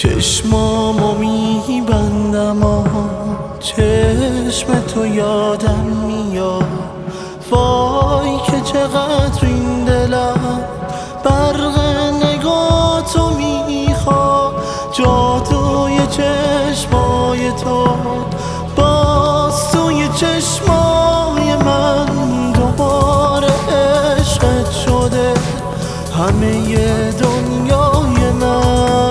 چشمامو میبندم و چشم تو یادم میاد. وای که چقدر این دلم برق نگاه تو میخواد. جادوی چشمای تو باز توی چشمای من دوباره عشقت شده همه دنیای من.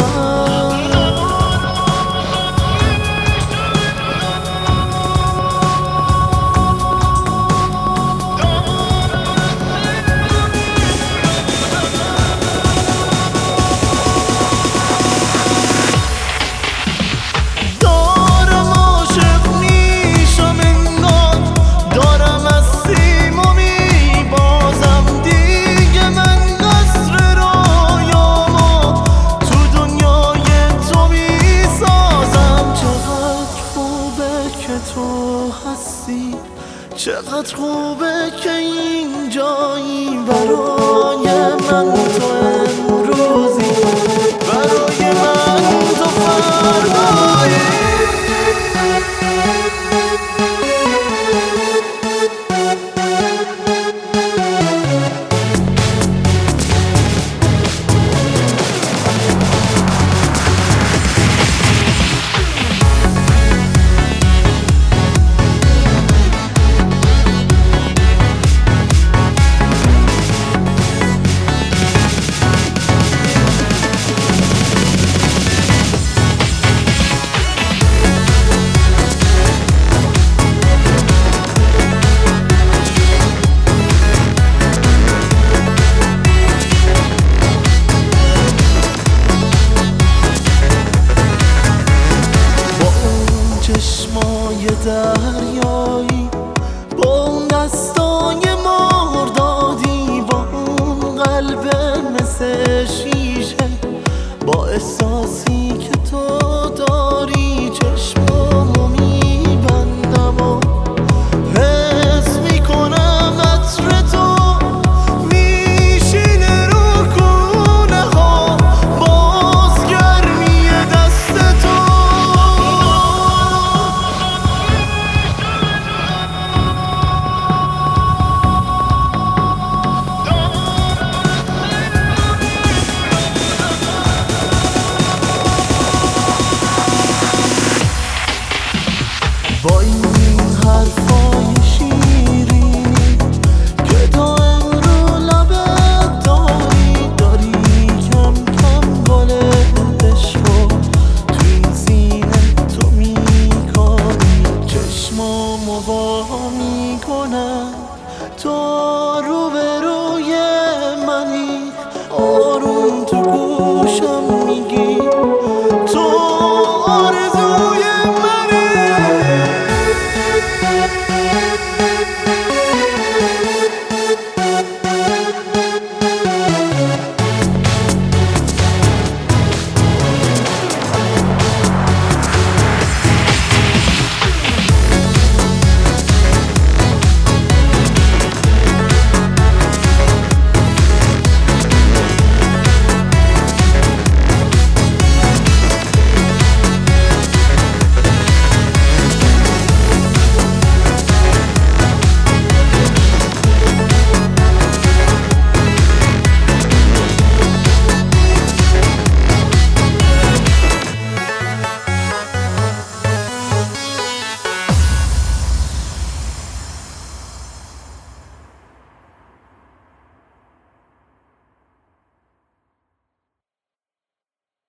چقدر خوبه که اینجایی برای من تو امروزی، برای من تو فردایی. چشمای دریایی با اون دستای مردادی، با اون قلب مثل شیشه، با احساسی که تو داری. چشمامو میبندم و حس میکنم عطر تو میشینه رو کونه ها، باز گرمی دست تو. با این حرفای شیرینی که دائم رو لبت داری کم کم گل عشقو تو این سینه تو میکنی. چشمامو وا میکنم تو روبروی منی، آروم تو گوشم میگی